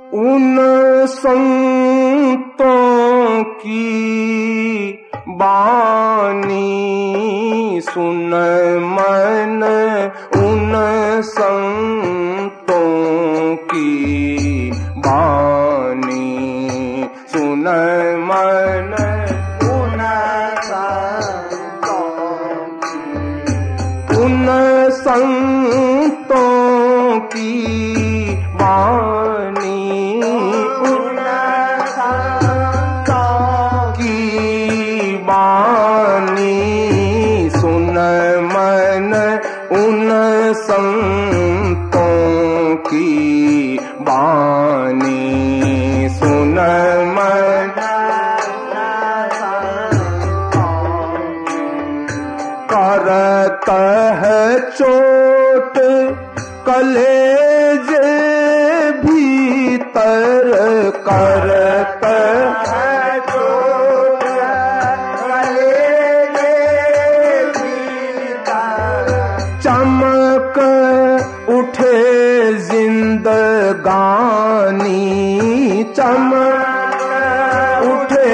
उन संतों की बानी सुन मन, उन संतों की बानी सुन मन, उन संतों की बानी, उन संतों की बानी सुन मन, उन संतों की बानी सुन मन। करत है चोट कलेजे भीतर, करत है चोट कलेजे भीतर, चमक उठे जिंदगानी, चमक उठे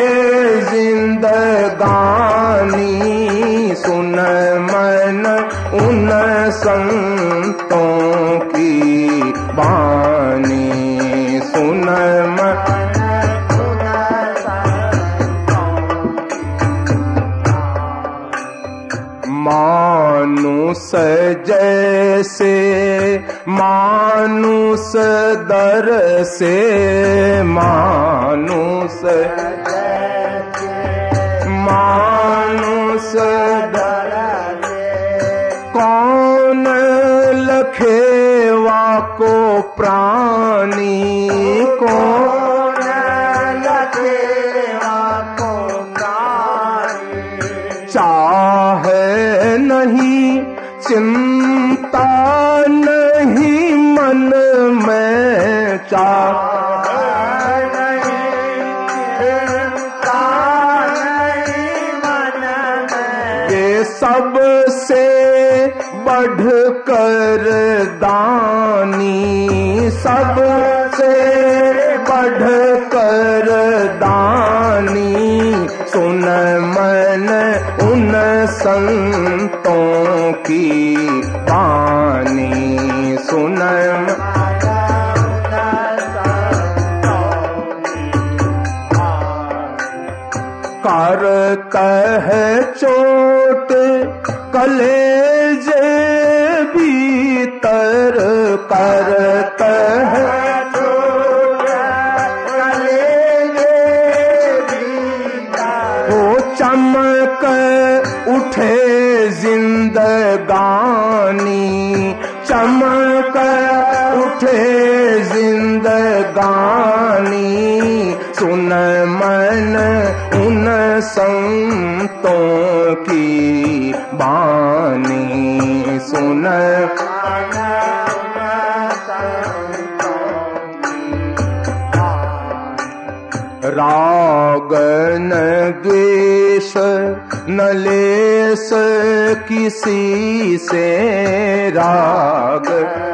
जिंदगानी सुन मन, उन संतों की बानी सुन मन। मानुष जैसे मानुष दर से, मानुष मानुष दर कौन लखेवा को प्राणी, कौन लखेवा को प्राणी, चाहे नहीं चिंता नहीं मन में, चाहे नहीं चिंता नहीं मन में, ये सबसे बढ़कर दानी, सबसे बढ़कर दानी सुन मन, उन संतों की बानी सुन मन। करत है चोट कलेजे भीतर, करत है चोट कलेजे भीतर, वो चमक उठे जिंदगानी, चमक उठे जिंदगानी सुन मन, उन संतों की बानी सुन। राग न द्वेष न लेस किसी से, राग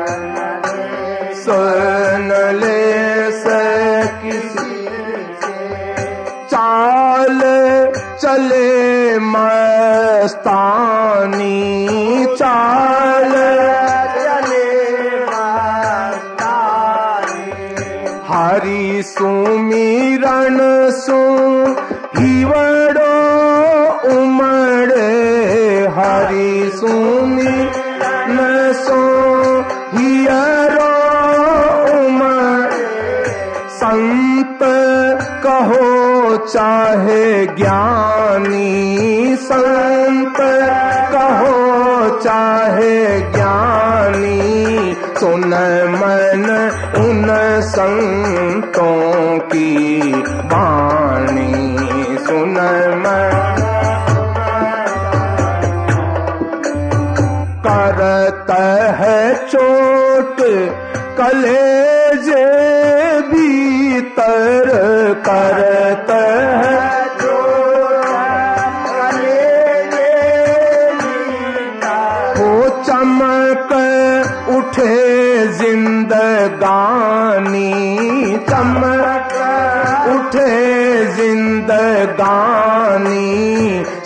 न लेस किसी से, चाल चले मस्तानी, चाल चले मस्तानी, हरि सुमिरन सु हिवड़ो उमड़े, हरि सुमिरन सु हियरो उमड़े, संत कहो चाहे ज्ञानी, संत कहो चाहे ज्ञानी सुन मन, उन संतों की बाणी सुन मन। करत है चोट कलेजे भीतर, करत है चोट कलेजे भीतर, वो चमक उठे जिंदगानी,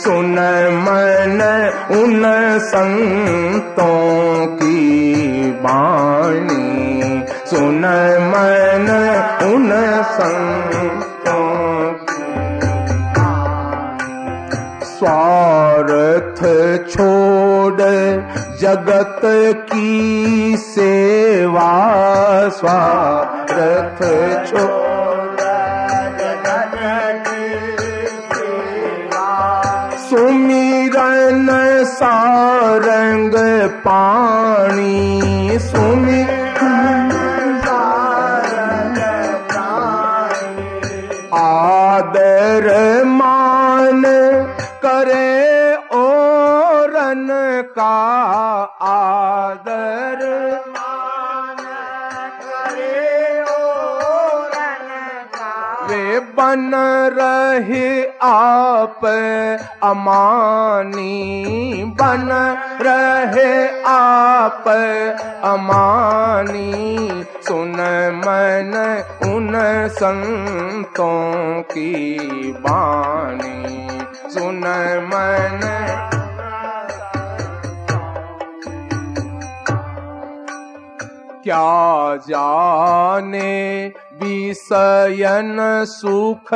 सुन मन उन संतों की वाणी, सुन मन उन संतों की। स्वार्थ छोड़ जगत की सेवा, स्वार्थ छोड़ जगत की सेवा, सुमिरन सारंग पाणी, सुमिरन सारंग पाणी, आदर मान करे औरन का, आदर मान करे औरन का, वे बन रहे आप अमानी, बन रहे आप अमानी, सुन मन उन संतों की वाणी, सुन मन। क्या जाने विषयन सुख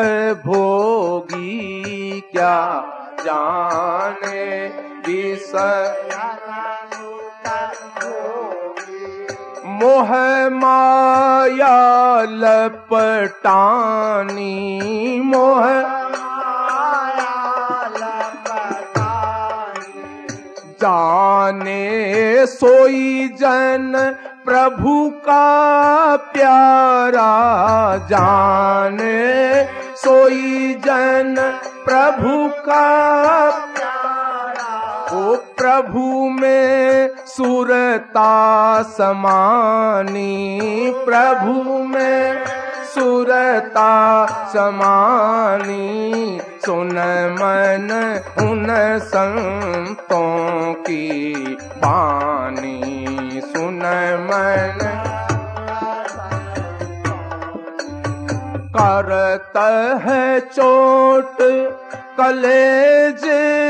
भोगी, क्या जाने विषयन सुख भोगी, मोह माया लपटानी, मोह माया लपटानी, जाने सोई जन प्रभु का प्यारा, जाने सोई जन प्रभु का प्यारा, ओ प्रभु में सुरता समानी, प्रभु में सुरता समानी, सुन मन उन संतों की वाणी, सुन मन। करत है चोट कलेज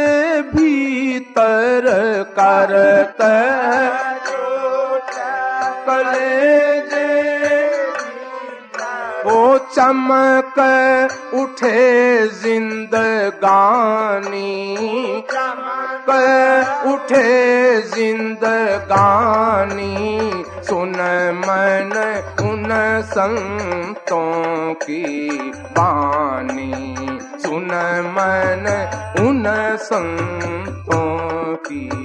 भीतर, करत है चोट कलेज, वो चमक उठे जिंदगानी, चमक उठे जिंदगानी, सुन मन उन संतों की वाणी, सुन मन उन संतों की।